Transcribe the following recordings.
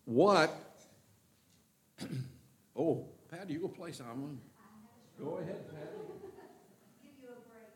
what, oh, Patty, you go play someone. Go ahead, Patty. Give you a break.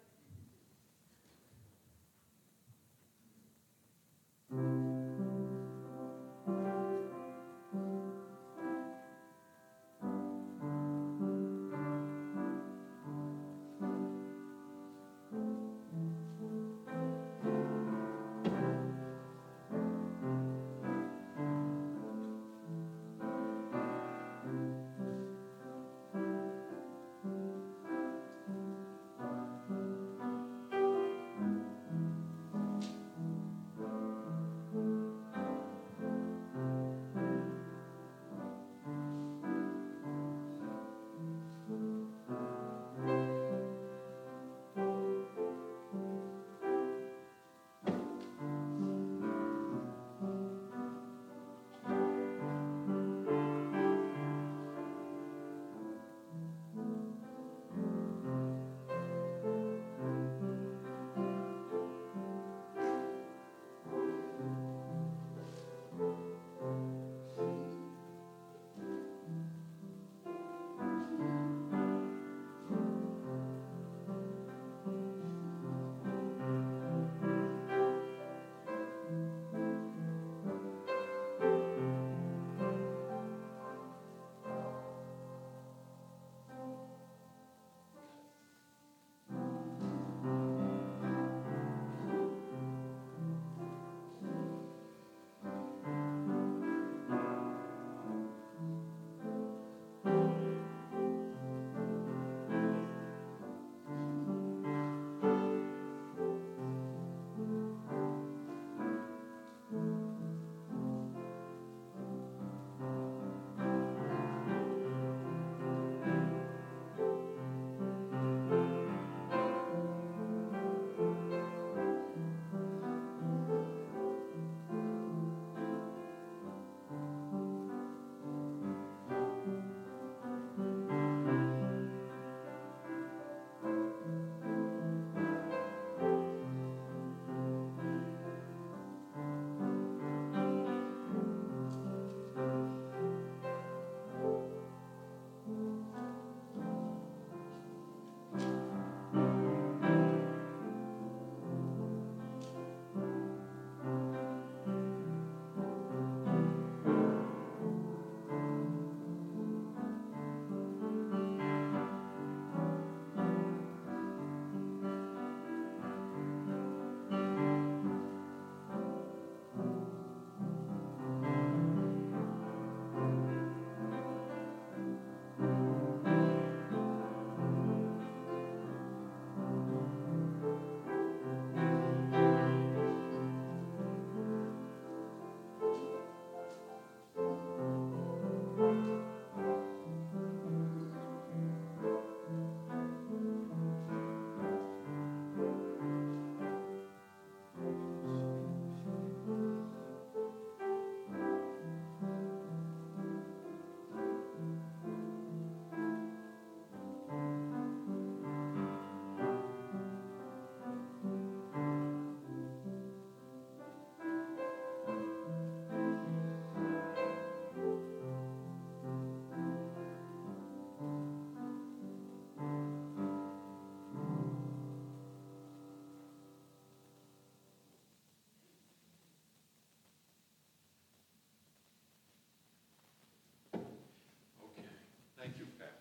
Thank you, Pat.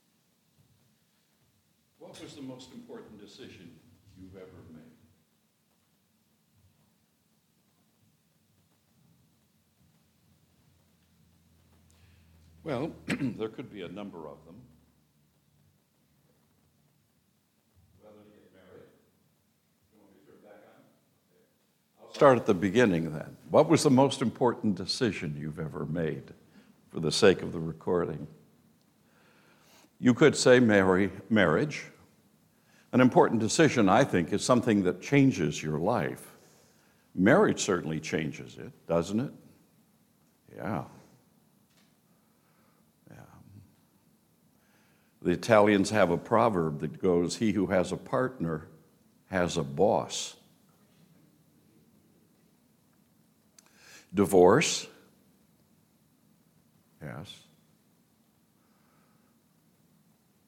What was the most important decision you've ever made? Well, there could be a number of them. Whether to get married? You want me to turn back on? Okay. I'll start at the beginning then. What was the most important decision you've ever made for the sake of the recording? You could say marriage. An important decision, I think, is something that changes your life. Marriage certainly changes it, doesn't it? Yeah. The Italians have a proverb that goes, "He who has a partner has a boss." Divorce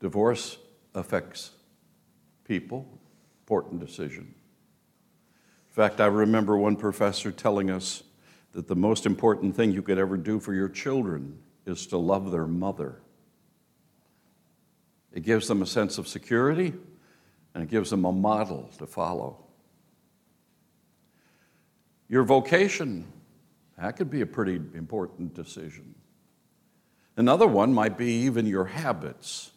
Divorce affects people, important decision. In fact, I remember one professor telling us that the most important thing you could ever do for your children is to love their mother. It gives them a sense of security, and it gives them a model to follow. Your vocation, that could be a pretty important decision. Another one might be even your habits.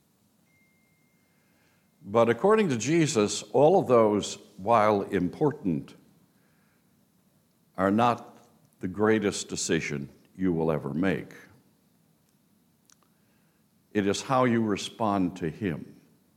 But according to Jesus, all of those, while important, are not the greatest decision you will ever make. It is how you respond to Him.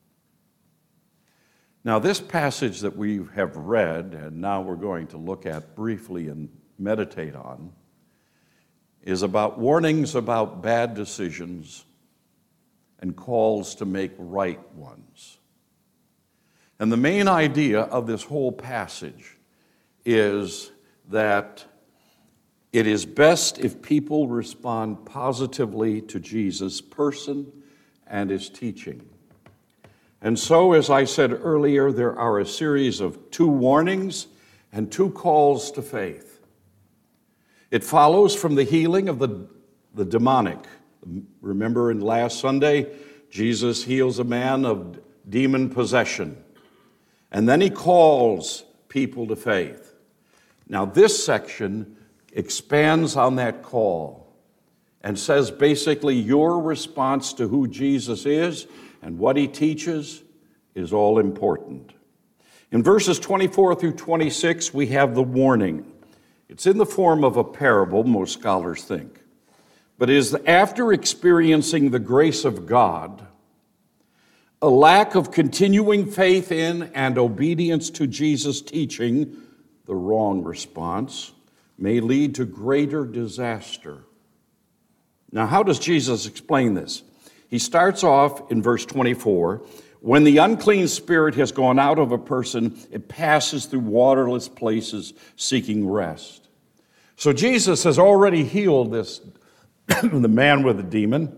Now, this passage that we have read, and now we're going to look at briefly and meditate on, is about warnings about bad decisions and calls to make right ones. And the main idea of this whole passage is that it is best if people respond positively to Jesus' person and His teaching. And so, as I said earlier, there are a series of 2 warnings and 2 calls to faith. It follows from the healing of the demonic. Remember in last Sunday, Jesus heals a man of demon possession. And then He calls people to faith. Now, this section expands on that call and says basically your response to who Jesus is and what He teaches is all important. In verses 24 through 26, we have the warning. It's in the form of a parable, most scholars think. But it is after experiencing the grace of God, a lack of continuing faith in and obedience to Jesus' teaching, the wrong response, may lead to greater disaster. Now, how does Jesus explain this? He starts off in verse 24, when the unclean spirit has gone out of a person, it passes through waterless places seeking rest. So Jesus has already healed this, the man with the demon,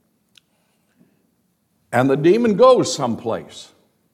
and the demon goes someplace.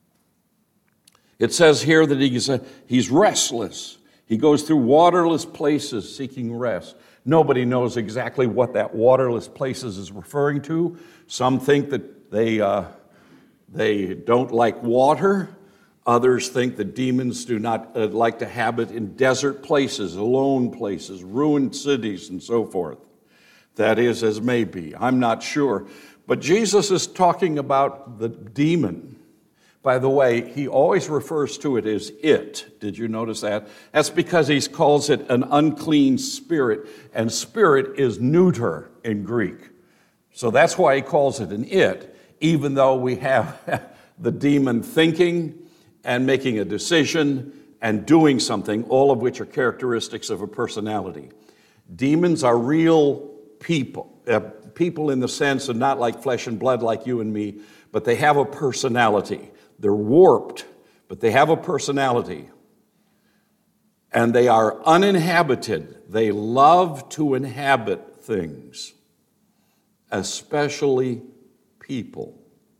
It says here that he's restless. He goes through waterless places seeking rest. Nobody knows exactly what that waterless places is referring to. Some think that they don't like water. Others think that demons do not like to habit in desert places, alone places, ruined cities, and so forth. That is as may be. I'm not sure. But Jesus is talking about the demon. By the way, He always refers to it as it. Did you notice that? That's because He calls it an unclean spirit, and spirit is neuter in Greek. So that's why He calls it an it, even though we have the demon thinking and making a decision and doing something, all of which are characteristics of a personality. Demons are real people, people in the sense of not like flesh and blood like you and me, but they have a personality. They're warped, but they have a personality. And they are uninhabited. They love to inhabit things, especially people.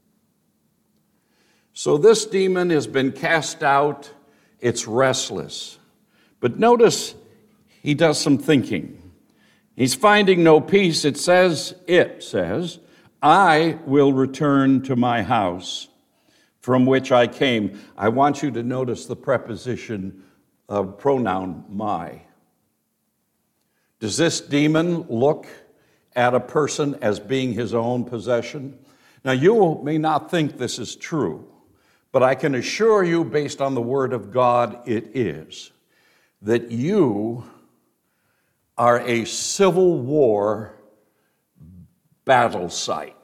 So this demon has been cast out. It's restless. But notice he does some thinking. He's finding no peace. It says, I will return to my house from which I came. I want you to notice the preposition of pronoun my. Does this demon look at a person as being his own possession? Now, you may not think this is true, but I can assure you, based on the Word of God, it is, that you are a Civil War battle site.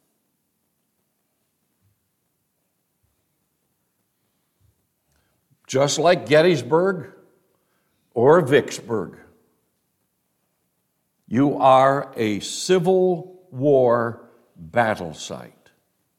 Just like Gettysburg or Vicksburg, you are a Civil War battle site.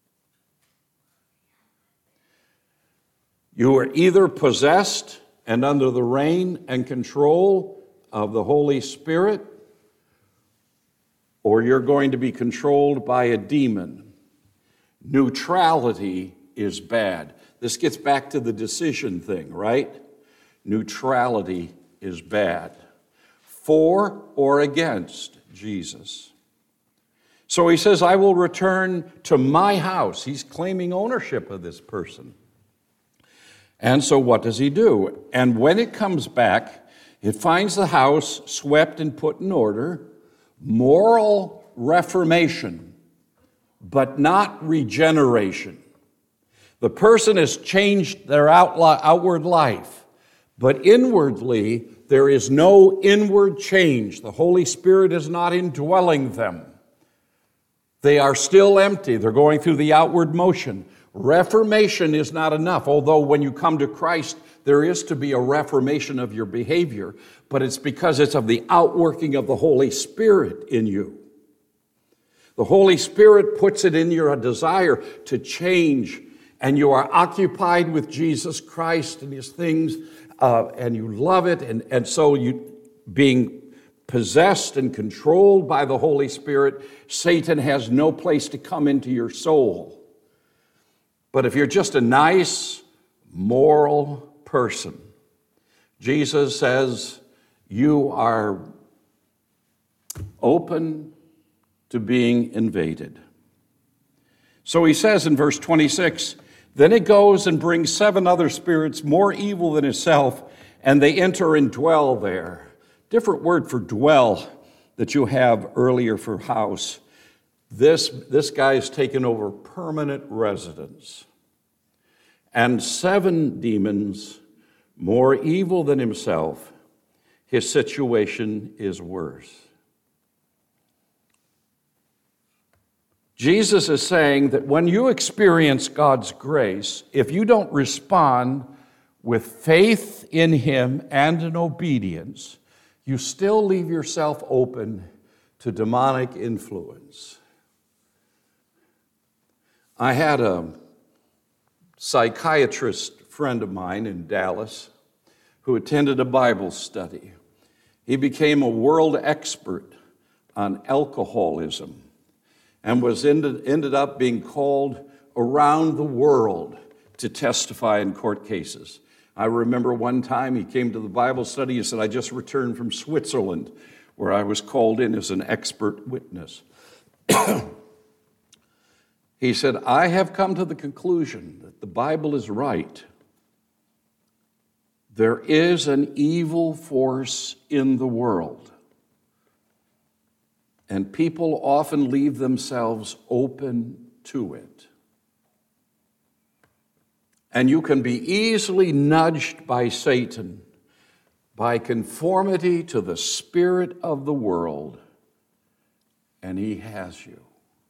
You are either possessed and under the reign and control of the Holy Spirit, or you're going to be controlled by a demon. Neutrality is bad. This gets back to the decision thing, right? Neutrality is bad. For or against Jesus. So he says, I will return to my house. He's claiming ownership of this person. And so what does he do? And when it comes back, it finds the house swept and put in order, moral reformation, but not regeneration. The person has changed their outward life, but inwardly there is no inward change. The Holy Spirit is not indwelling them. They are still empty. They're going through the outward motion. Reformation is not enough, although when you come to Christ, there is to be a reformation of your behavior, but it's because it's of the outworking of the Holy Spirit in you. The Holy Spirit puts it in your desire to change, and you are occupied with Jesus Christ and his things, and you love it, and so you being possessed and controlled by the Holy Spirit, Satan has no place to come into your soul. But if you're just a nice, moral person, Jesus says you are open to being invaded. So he says in verse 26, then it goes and brings 7 other spirits more evil than itself, and they enter and dwell there. Different word for dwell that you have earlier for house. This guy's taken over permanent residence. And 7 demons, more evil than himself, his situation is worse. Jesus is saying that when you experience God's grace, if you don't respond with faith in him and in obedience, you still leave yourself open to demonic influence. I had a psychiatrist friend of mine in Dallas who attended a Bible study. He became a world expert on alcoholism and was ended up being called around the world to testify in court cases. I remember one time he came to the Bible study. He said, I just returned from Switzerland, where I was called in as an expert witness. He said, I have come to the conclusion that the Bible is right. There is an evil force in the world, and people often leave themselves open to it. And you can be easily nudged by Satan by conformity to the spirit of the world, and he has you.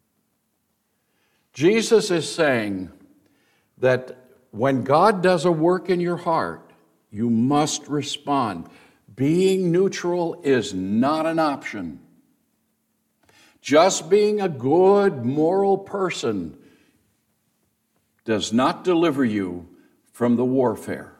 Jesus is saying that when God does a work in your heart, you must respond. Being neutral is not an option. Just being a good, moral person does not deliver you from the warfare.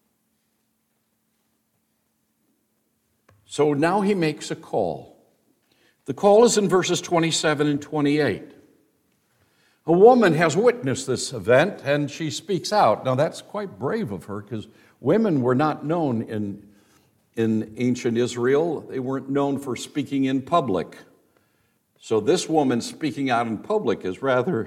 So now he makes a call. The call is in verses 27 and 28. A woman has witnessed this event, and she speaks out. Now, that's quite brave of her, because women were not known in ancient Israel. They weren't known for speaking in public. So this woman speaking out in public is rather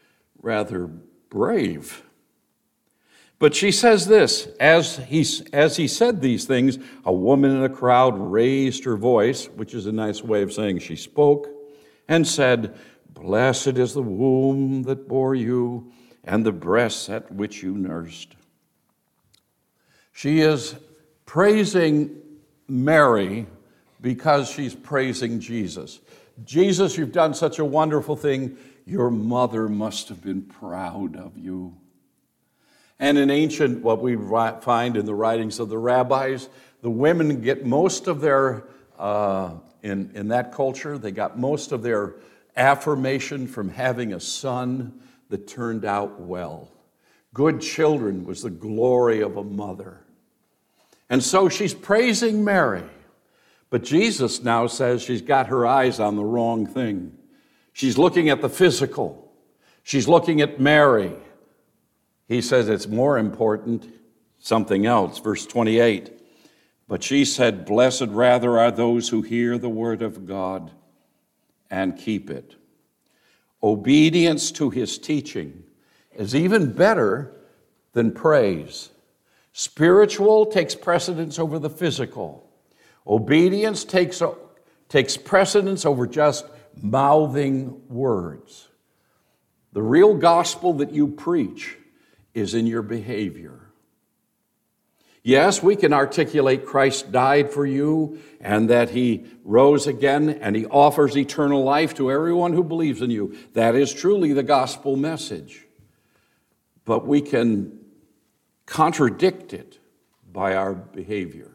brave. But she says this, as he said these things, a woman in the crowd raised her voice, which is a nice way of saying she spoke, and said, Blessed is the womb that bore you, and the breasts at which you nursed. She is praising Mary because she's praising Jesus. Jesus, you've done such a wonderful thing. Your mother must have been proud of you. And in ancient, what we find in the writings of the rabbis, the women get most of their, in that culture, they got most of their affirmation from having a son that turned out well. Good children was the glory of a mother. And so she's praising Mary. But Jesus now says she's got her eyes on the wrong thing. She's looking at the physical. She's looking at Mary. He says it's more important, something else. Verse 28. But she said, "Blessed rather are those who hear the word of God and keep it." Obedience to his teaching is even better than praise. Spiritual takes precedence over the physical. Obedience takes precedence over just mouthing words. The real gospel that you preach is in your behavior. Yes, we can articulate Christ died for you and that he rose again and he offers eternal life to everyone who believes in you. That is truly the gospel message. But we can contradict it by our behavior.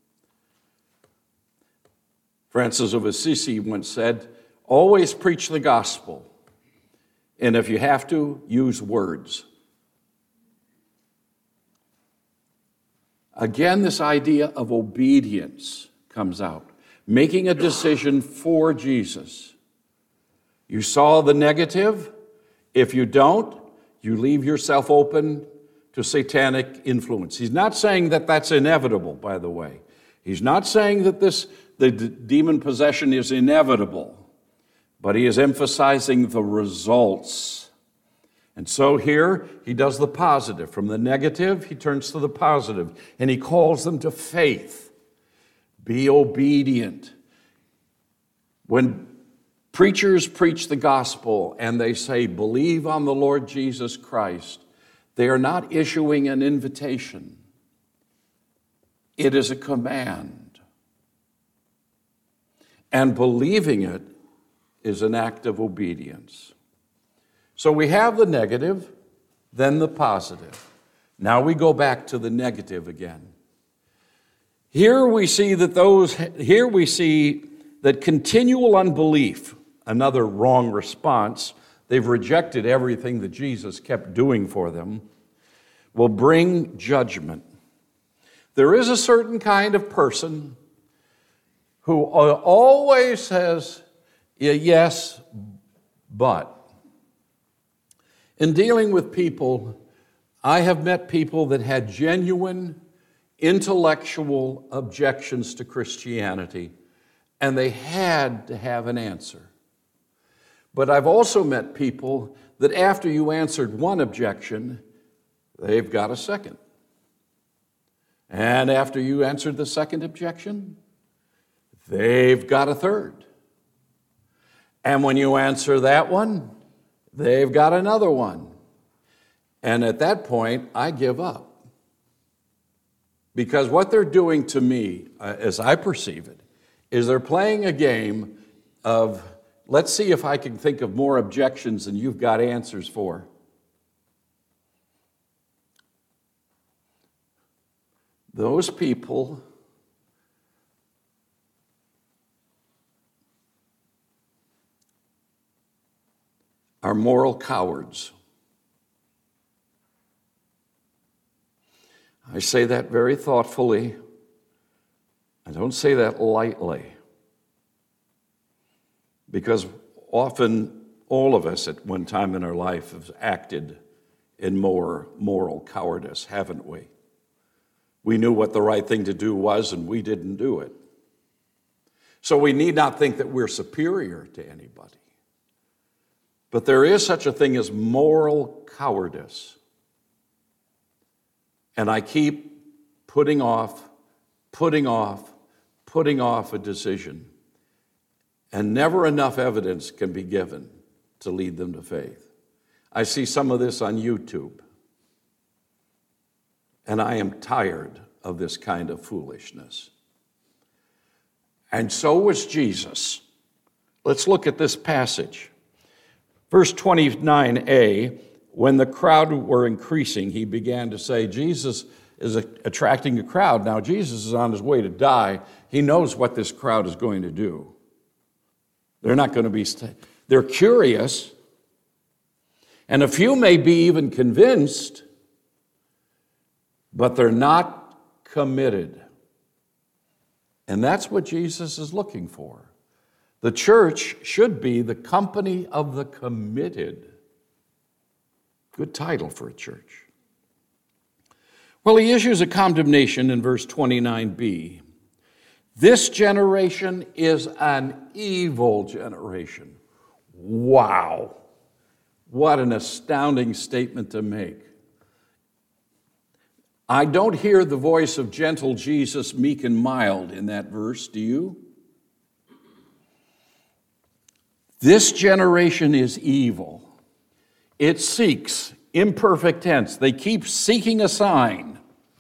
Francis of Assisi once said, "Always preach the gospel, and if you have to, use words." Again, this idea of obedience comes out. Making a decision for Jesus. You saw the negative. If you don't, you leave yourself open to satanic influence. He's not saying that that's inevitable, by the way. He's not saying that the demon possession is inevitable, but he is emphasizing the results. And so here, he does the positive. From the negative, he turns to the positive, and he calls them to faith. Be obedient. When preachers preach the gospel and they say, "Believe on the Lord Jesus Christ," they are not issuing an invitation. It is a command. And believing it is an act of obedience. So we have the negative, then the positive. Now we go back to the negative again. Here we see that continual unbelief, another wrong response, they've rejected everything that Jesus kept doing for them, will bring judgment. There is a certain kind of person who always says, yes, but. In dealing with people, I have met people that had genuine intellectual objections to Christianity, and they had to have an answer. But I've also met people that after you answered one objection, they've got a second. And after you answered the second objection, they've got a third. And when you answer that one, they've got another one. And at that point, I give up. Because what they're doing to me, as I perceive it, is they're playing a game of, let's see if I can think of more objections than you've got answers for. Those people are moral cowards. I say that very thoughtfully. I don't say that lightly. Because often all of us at one time in our life have acted in more moral cowardice, haven't we? We knew what the right thing to do was, and we didn't do it. So we need not think that we're superior to anybody. But there is such a thing as moral cowardice. And I keep putting off a decision. And never enough evidence can be given to lead them to faith. I see some of this on YouTube. And I am tired of this kind of foolishness. And so was Jesus. Let's look at this passage. Verse 29a, when the crowd were increasing, he began to say, Jesus is attracting a crowd. Now, Jesus is on his way to die. He knows what this crowd is going to do. They're not going to be, they're curious. And a few may be even convinced, but they're not committed. And that's what Jesus is looking for. The church should be the company of the committed. Good title for a church. Well, he issues a condemnation in verse 29b. This generation is an evil generation. Wow. What an astounding statement to make. I don't hear the voice of gentle Jesus, meek and mild, in that verse, do you? This generation is evil. It seeks, imperfect tense, they keep seeking a sign.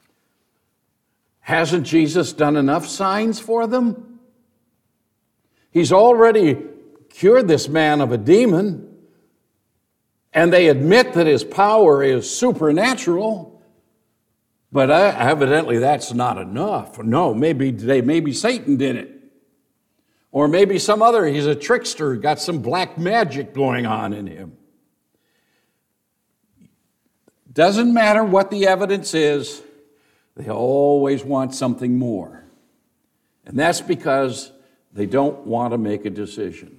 Hasn't Jesus done enough signs for them? He's already cured this man of a demon, and they admit that his power is supernatural, but evidently that's not enough. No, maybe Satan did it. Or maybe some other, he's a trickster, got some black magic going on in him. Doesn't matter what the evidence is, they always want something more. And that's because they don't want to make a decision.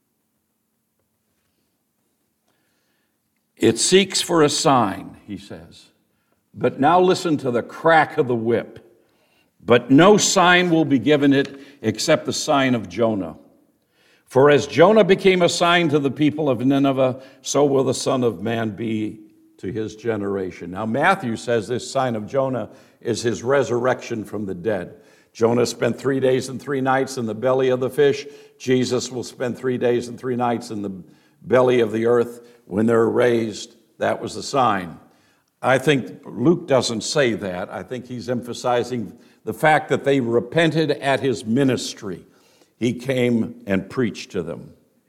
It seeks for a sign, he says. But now listen to the crack of the whip. But no sign will be given it except the sign of Jonah. For as Jonah became a sign to the people of Nineveh, so will the Son of Man be to his generation. Now Matthew says this sign of Jonah is his resurrection from the dead. Jonah spent 3 days and 3 nights in the belly of the fish. Jesus will spend 3 days and 3 nights in the belly of the earth. When they're raised, that was the sign. I think Luke doesn't say that. I think he's emphasizing the fact that they repented at his ministry. He came and preached to them.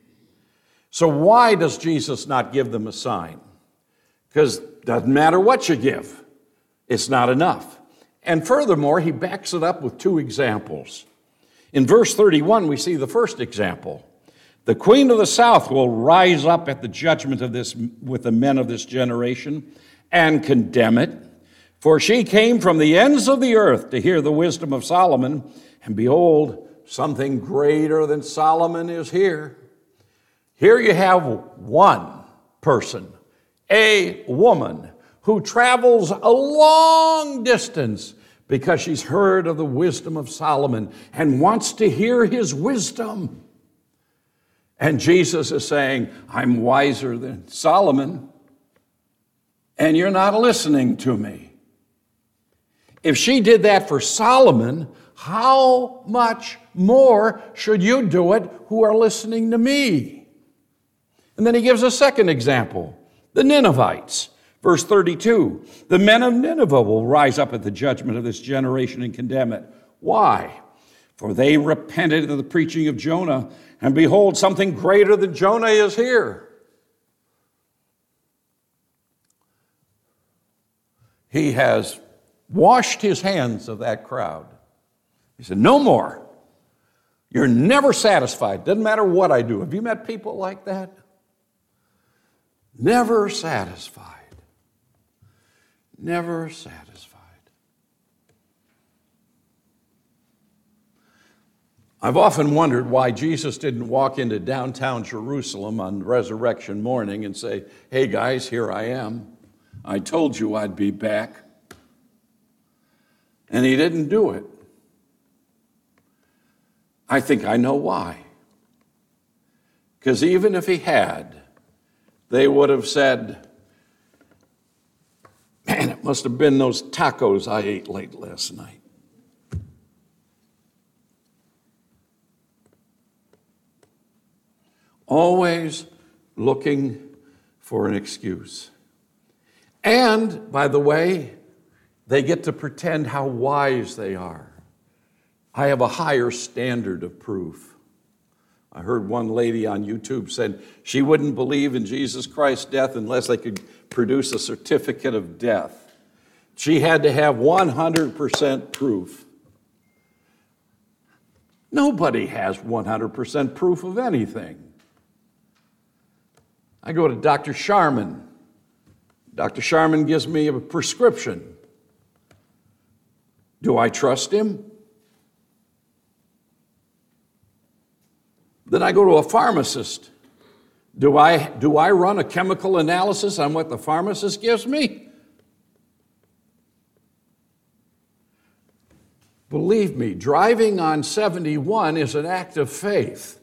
So why does Jesus not give them a sign? Because it doesn't matter what you give. It's not enough. And furthermore, he backs it up with 2 examples. In verse 31, we see the first example. The queen of the south will rise up at the judgment of this with the men of this generation and condemn it. For she came from the ends of the earth to hear the wisdom of Solomon, and behold, something greater than Solomon is here. Here you have one person, a woman, who travels a long distance because she's heard of the wisdom of Solomon and wants to hear his wisdom. And Jesus is saying, I'm wiser than Solomon, and you're not listening to me. If she did that for Solomon, how much more should you do it who are listening to me? And then he gives a second example, the Ninevites. Verse 32, the men of Nineveh will rise up at the judgment of this generation and condemn it. Why? For they repented of the preaching of Jonah, and behold, something greater than Jonah is here. He has washed his hands of that crowd. He said, no more. You're never satisfied. Doesn't matter what I do. Have you met people like that? Never satisfied. Never satisfied. I've often wondered why Jesus didn't walk into downtown Jerusalem on resurrection morning and say, hey guys, here I am. I told you I'd be back. And he didn't do it. I think I know why. Because even if he had, they would have said, man, it must have been those tacos I ate late last night. Always looking for an excuse. And, by the way, they get to pretend how wise they are. I have a higher standard of proof. I heard one lady on YouTube said she wouldn't believe in Jesus Christ's death unless they could produce a certificate of death. She had to have 100% proof. Nobody has 100% proof of anything. I go to Dr. Sharman. Dr. Sharman gives me a prescription. Do I trust him? Then I go to a pharmacist. Do I run a chemical analysis on what the pharmacist gives me? Believe me, driving on 71 is an act of faith.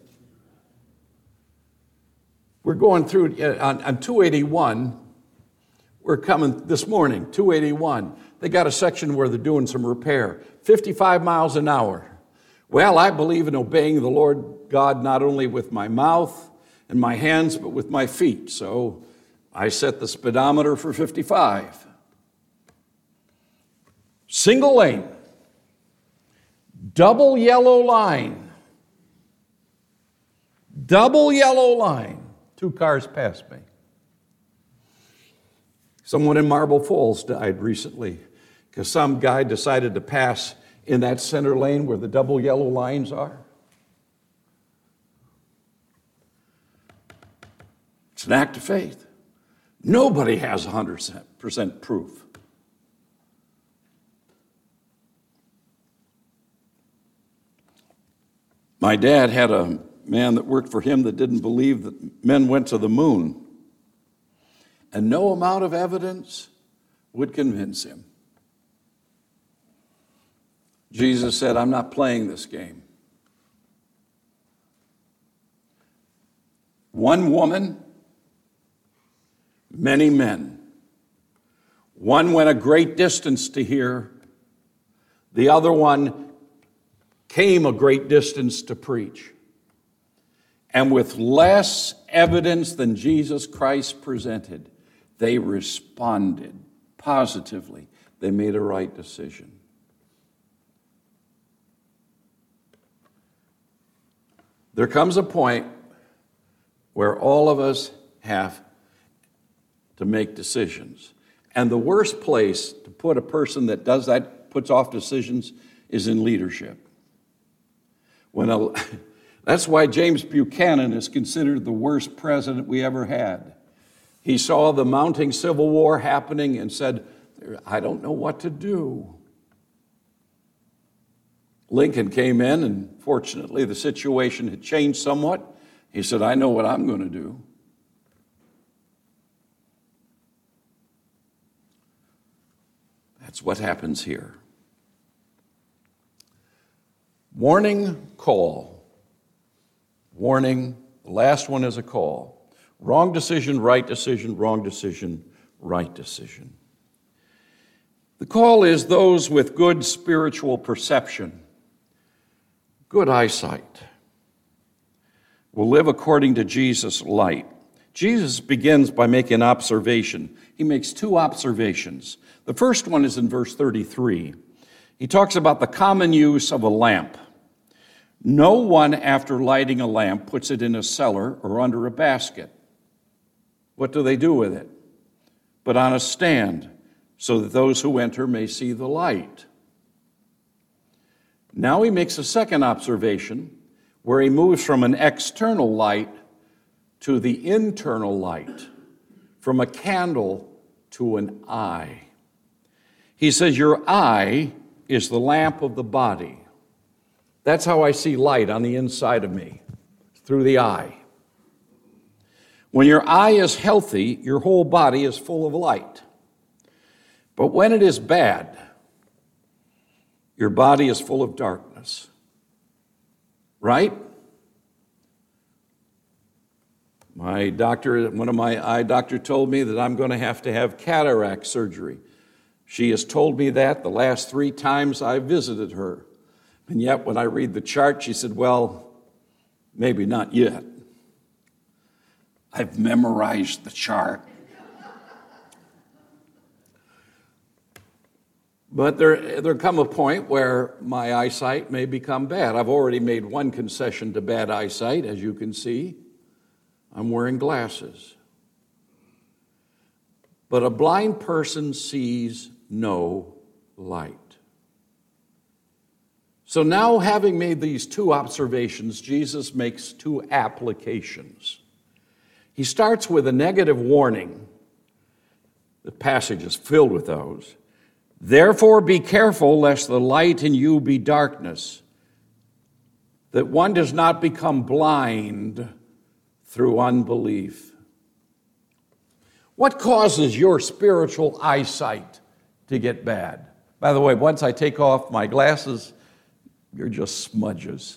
We're going through on 281. We're coming this morning, 281. They got a section where they're doing some repair, 55 miles an hour. Well, I believe in obeying the Lord God not only with my mouth and my hands, but with my feet. So I set the speedometer for 55. Single lane, double yellow line. Double yellow line. 2 cars passed me. Someone in Marble Falls died recently because some guy decided to pass in that center lane where the double yellow lines are. It's an act of faith. Nobody has 100% proof. My dad had a man that worked for him that didn't believe that men went to the moon. And no amount of evidence would convince him. Jesus said, I'm not playing this game. One woman, many men. One went a great distance to hear. The other one came a great distance to preach. And with less evidence than Jesus Christ presented, they responded positively. They made a right decision. There comes a point where all of us have to make decisions. And the worst place to put a person that does that, puts off decisions, is in leadership. That's why James Buchanan is considered the worst president we ever had. He saw the mounting civil war happening and said, I don't know what to do. Lincoln came in, and fortunately the situation had changed somewhat. He said, I know what I'm going to do. That's what happens here. Warning, call. Warning, the last one is a call. Wrong decision, right decision, wrong decision, right decision. The call is those with good spiritual perception, good eyesight, will live according to Jesus' light. Jesus begins by making an observation. He makes 2 observations. The first one is in verse 33. He talks about the common use of a lamp. No one, after lighting a lamp, puts it in a cellar or under a basket. What do they do with it? But on a stand, so that those who enter may see the light. Now he makes a second observation, where he moves from an external light to the internal light, from a candle to an eye. He says, your eye is the lamp of the body. That's how I see light on the inside of me, through the eye. When your eye is healthy, your whole body is full of light. But when it is bad, your body is full of darkness. Right? One of my eye doctors told me that I'm going to have cataract surgery. She has told me that the last 3 times I visited her. And yet when I read the chart, she said, well, maybe not yet. I've memorized the chart. But there come a point where my eyesight may become bad. I've already made one concession to bad eyesight, as you can see. I'm wearing glasses. But a blind person sees no light. So now, having made these 2 observations, Jesus makes 2 applications. He starts with a negative warning. The passage is filled with those. Therefore, be careful lest the light in you be darkness, that one does not become blind through unbelief. What causes your spiritual eyesight to get bad? By the way, once I take off my glasses, you're just smudges.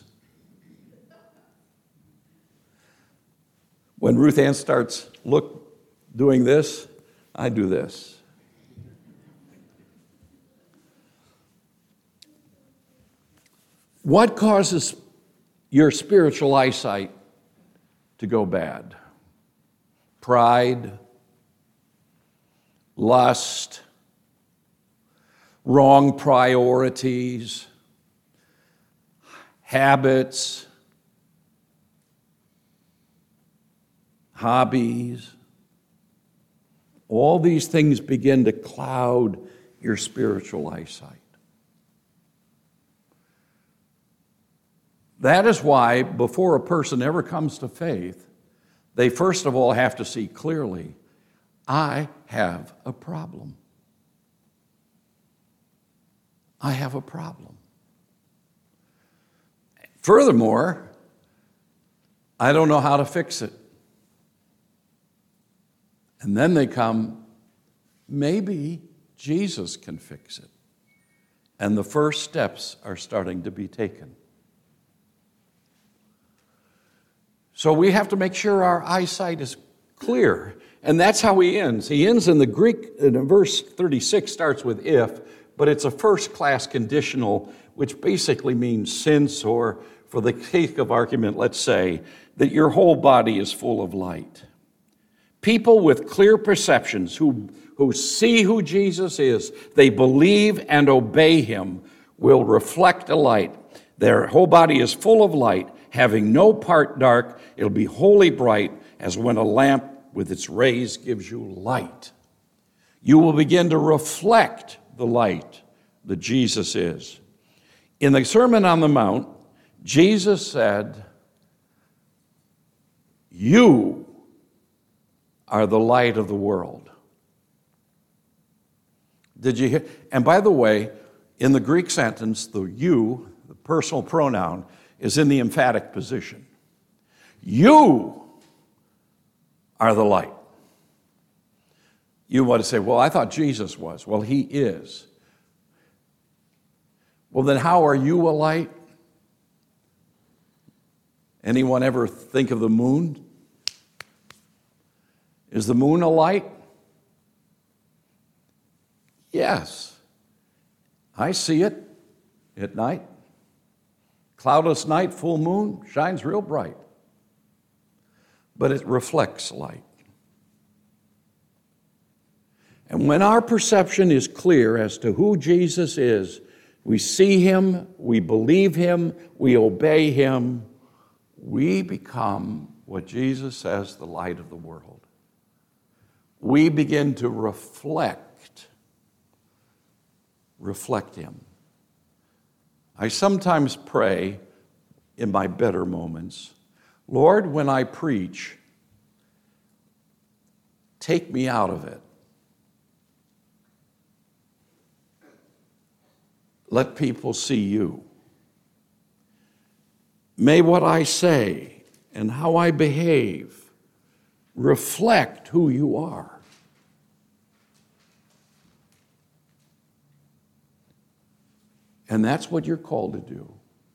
When Ruth Ann starts doing this, I do this. What causes your spiritual eyesight to go bad? Pride, lust, wrong priorities, habits, hobbies. All these things begin to cloud your spiritual eyesight. That is why, before a person ever comes to faith, they first of all have to see clearly, I have a problem. I have a problem. Furthermore, I don't know how to fix it. And then they come, maybe Jesus can fix it. And the first steps are starting to be taken. So we have to make sure our eyesight is clear. And that's how he ends. He ends in the Greek, in verse 36 starts with if, but it's a first-class conditional, which basically means since, or for the sake of argument, let's say that your whole body is full of light. People with clear perceptions who see who Jesus is, they believe and obey him, will reflect a light. Their whole body is full of light, having no part dark. It'll be wholly bright, as when a lamp with its rays gives you light. You will begin to reflect the light that Jesus is. In the Sermon on the Mount, Jesus said, you are the light of the world. Did you hear? And by the way, in the Greek sentence, the you, the personal pronoun, is in the emphatic position. You are the light. You want to say, well, I thought Jesus was. Well, he is. Well, then how are you a light? Anyone ever think of the moon? Is the moon a light? Yes. I see it at night. Cloudless night, full moon, shines real bright. But it reflects light. And when our perception is clear as to who Jesus is, we see him, we believe him, we obey him, we become what Jesus says, the light of the world. We begin to reflect him. I sometimes pray in my better moments, Lord, when I preach, take me out of it. Let people see you. May what I say and how I behave reflect who you are. And that's what you're called to do.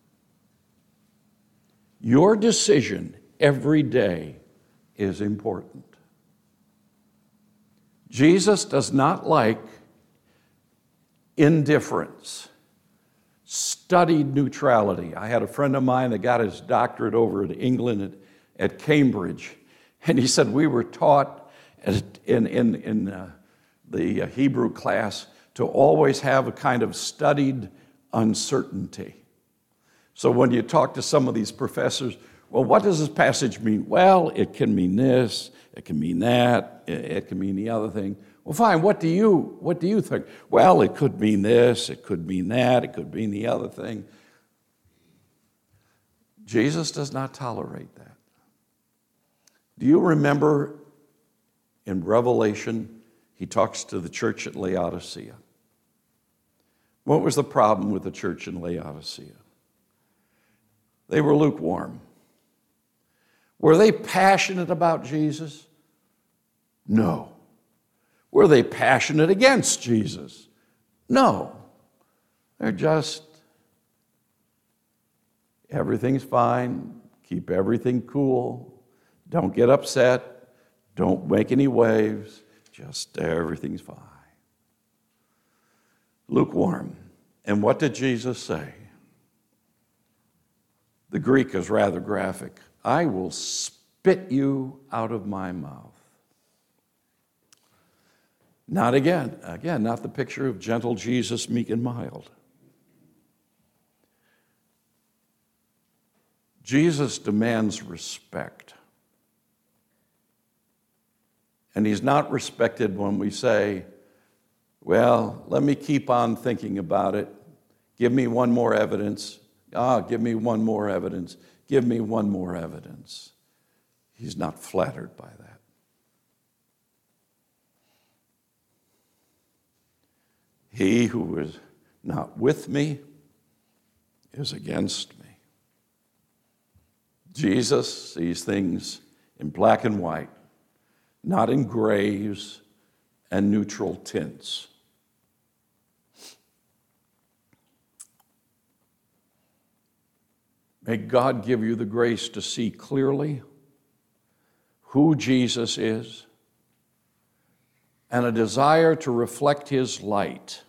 Your decision every day is important. Jesus does not like indifference, studied neutrality. I had a friend of mine that got his doctorate over in England at Cambridge, and he said we were taught in the Hebrew class to always have a kind of studied uncertainty. So when you talk to some of these professors, well, what does this passage mean? Well, it can mean this, it can mean that, it can mean the other thing. Well, fine, what do you think? Well, it could mean this, it could mean that, it could mean the other thing. Jesus does not tolerate that. Do you remember in Revelation, he talks to the church at Laodicea? What was the problem with the church in Laodicea? They were lukewarm. Were they passionate about Jesus? No. Were they passionate against Jesus? No. They're just, everything's fine, keep everything cool, don't get upset, don't make any waves, just everything's fine. Lukewarm. And what did Jesus say? The Greek is rather graphic. I will spit you out of my mouth. Not again, not the picture of gentle Jesus, meek and mild. Jesus demands respect. And he's not respected when we say, well, let me keep on thinking about it. Give me one more evidence. Give me one more evidence. Give me one more evidence. He's not flattered by that. He who is not with me is against me. Jesus sees things in black and white, not in grays and neutral tints. May God give you the grace to see clearly who Jesus is and a desire to reflect his light.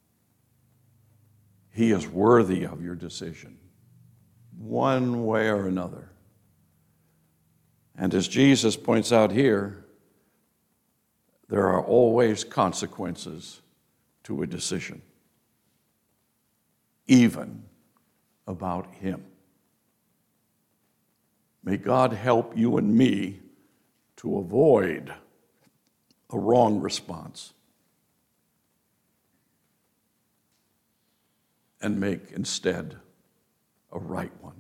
He is worthy of your decision, one way or another. And as Jesus points out here, there are always consequences to a decision, even about him. May God help you and me to avoid a wrong response and make instead a right one.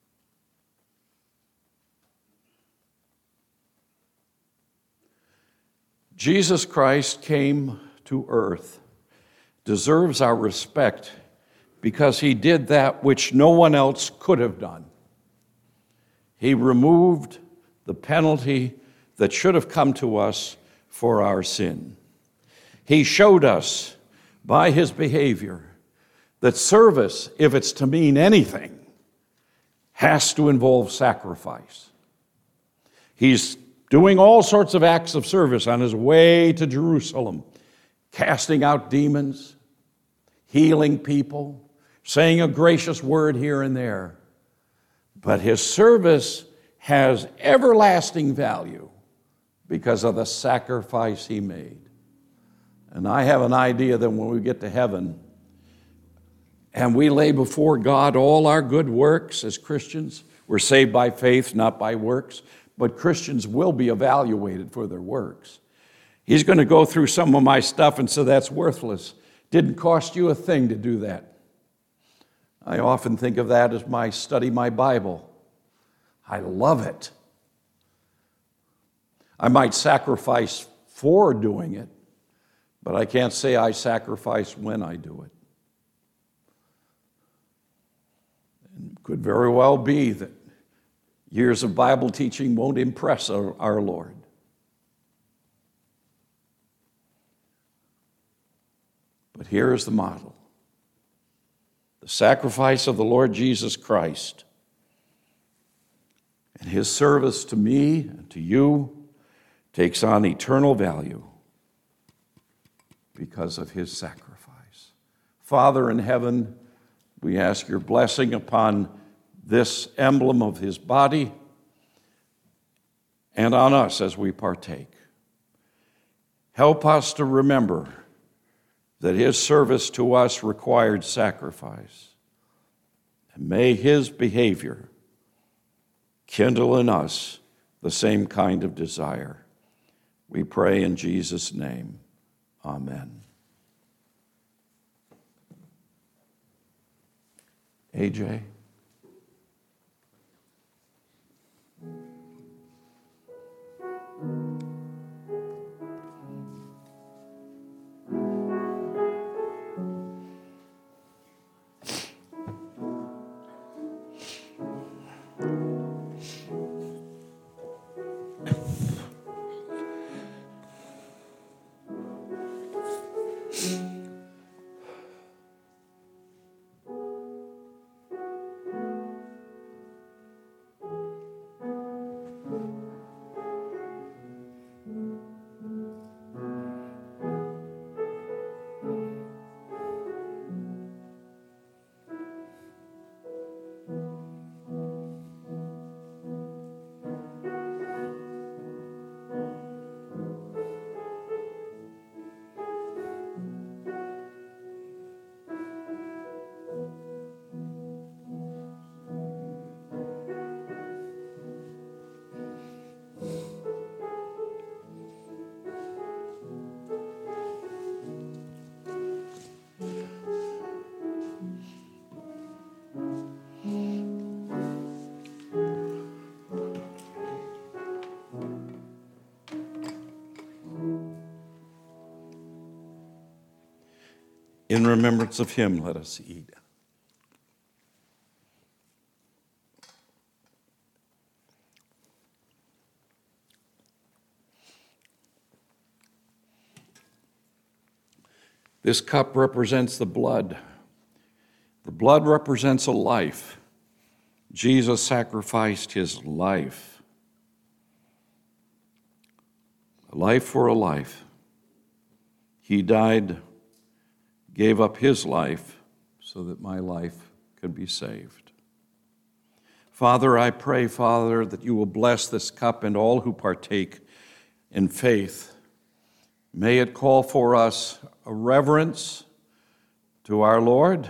Jesus Christ came to earth, deserves our respect because he did that which no one else could have done. He removed the penalty that should have come to us for our sin. He showed us by his behavior that service, if it's to mean anything, has to involve sacrifice. He's doing all sorts of acts of service on his way to Jerusalem, casting out demons, healing people, saying a gracious word here and there. But his service has everlasting value because of the sacrifice he made. And I have an idea that when we get to heaven and we lay before God all our good works as Christians, we're saved by faith, not by works, but Christians will be evaluated for their works. He's going to go through some of my stuff and say, that's worthless. Didn't cost you a thing to do that. I often think of that as my study my Bible. I love it. I might sacrifice for doing it, but I can't say I sacrifice when I do it. It could very well be that years of Bible teaching won't impress our Lord. But here is the model. The sacrifice of the Lord Jesus Christ and his service to me and to you takes on eternal value because of his sacrifice. Father in heaven, we ask your blessing upon this emblem of his body and on us as we partake. Help us to remember that his service to us required sacrifice. And may his behavior kindle in us the same kind of desire. We pray in Jesus' name. Amen. AJ? In remembrance of him, let us eat. This cup represents the blood. The blood represents a life. Jesus sacrificed his life. A life for a life. He died, gave up his life so that my life could be saved. Father, I pray, Father, that you will bless this cup and all who partake in faith. May it call for us a reverence to our Lord.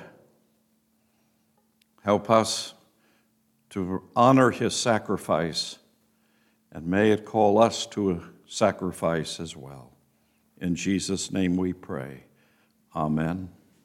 Help us to honor his sacrifice, and may it call us to a sacrifice as well. In Jesus' name we pray. Amen.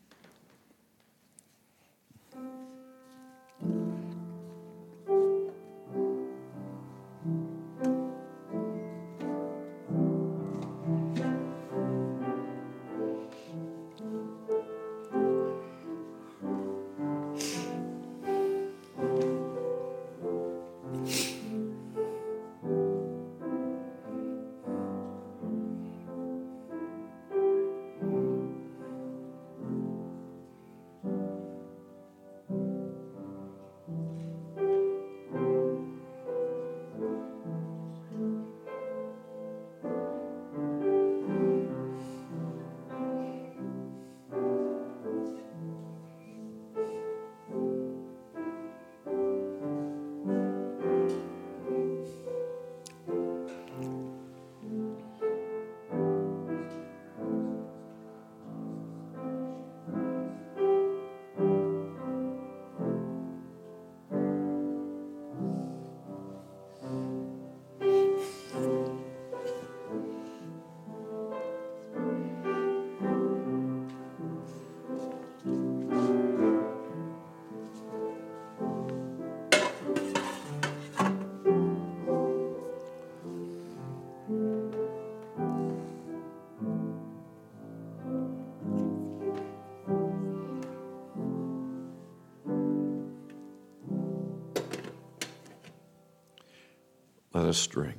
Let us drink.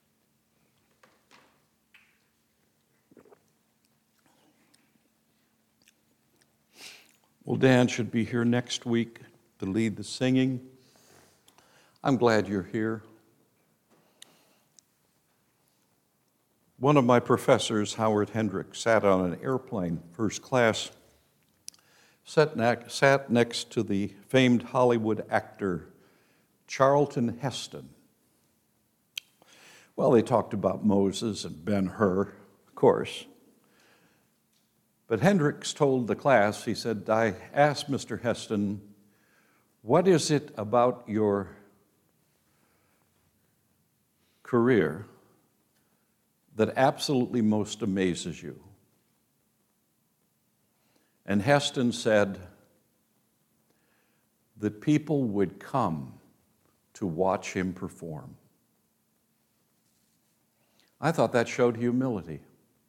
Well, Dan should be here next week to lead the singing. I'm glad you're here. One of my professors, Howard Hendrick, sat on an airplane, first class, sat next to the famed Hollywood actor Charlton Heston. Well, they talked about Moses and Ben-Hur, of course. But Hendricks told the class, he said, I asked Mr. Heston, what is it about your career that absolutely most amazes you? And Heston said that people would come to watch him perform. I thought that showed humility.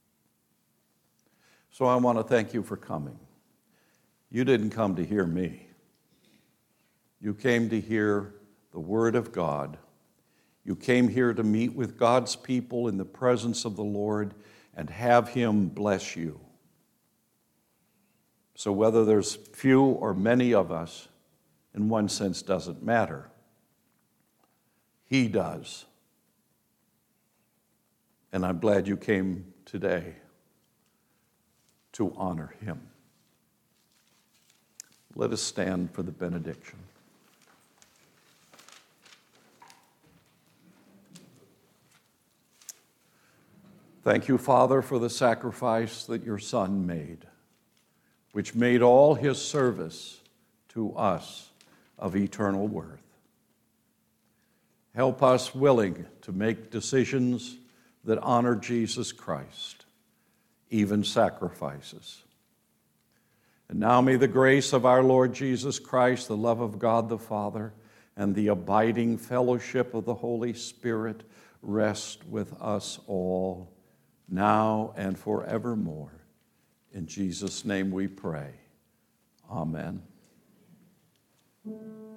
So I want to thank you for coming. You didn't come to hear me. You came to hear the Word of God. You came here to meet with God's people in the presence of the Lord and have him bless you. So whether there's few or many of us, in one sense, doesn't matter. He does. And I'm glad you came today to honor him. Let us stand for the benediction. Thank you, Father, for the sacrifice that your Son made, which made all his service to us of eternal worth. Help us willing to make decisions that honor Jesus Christ, even sacrifices. And now may the grace of our Lord Jesus Christ, the love of God the Father, and the abiding fellowship of the Holy Spirit rest with us all, now and forevermore. In Jesus' name we pray. Amen.